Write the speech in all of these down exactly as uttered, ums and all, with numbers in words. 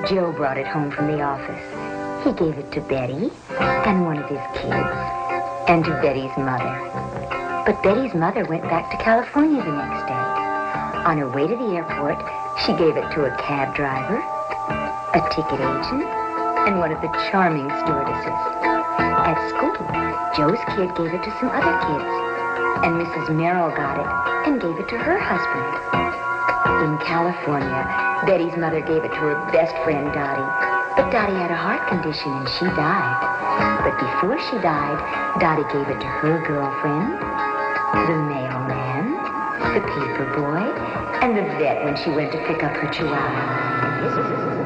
Joe brought it home from the office. He gave it to Betty and one of his kids and to Betty's mother. But Betty's mother went back to California the next day. On her way to the airport, she gave it to a cab driver, a ticket agent, and one of the charming stewardesses. At school, Joe's kid gave it to some other kids, and Missus Merrill got it and gave it to her husband. In California, Betty's mother gave it to her best friend, Dottie. But Dottie had a heart condition and she died. But before she died, Dottie gave it to her girlfriend, the mailman, the paper boy, and the vet when she went to pick up her chihuahua.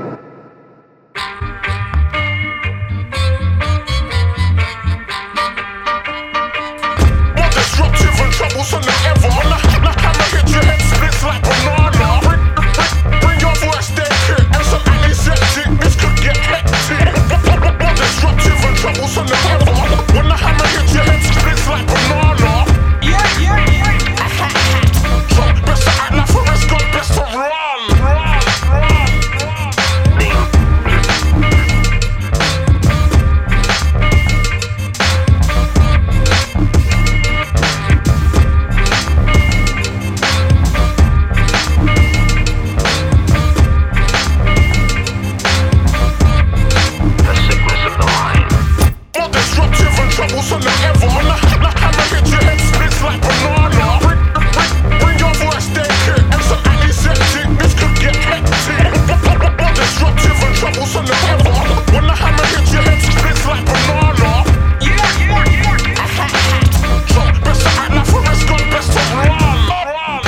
Troublesome than ever. On the, the hammer hit your head splits like banana. Bring, bring, bring your voice dead kid and some antiseptic. This could get hectic. More disruptive and troublesome than ever. When the hammer hit your head splits like banana. Yeah, yeah, yeah. So best to act like Forrest Gump, best to run. Run, run, run. Troublesome than ever. On the, the hammer hit your head splits like banana. Bring, bring, bring your voice dead kid and some antiseptic. This could get hectic. More disruptive and troublesome than ever. When the hammer hit your head splits like banana. Yeah, yeah, yeah. So best to act like Forrest Gump, best to run. Run,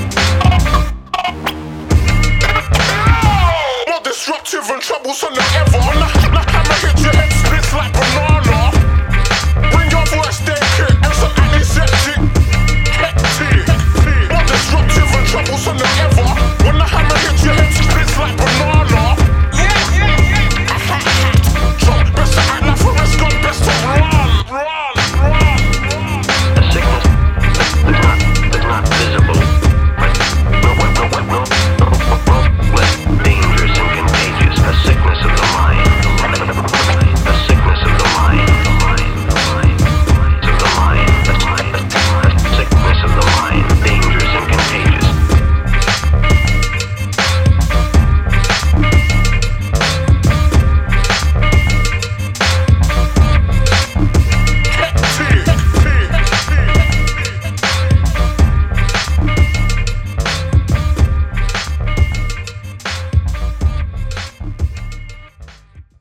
disruptive and troublesome than ever.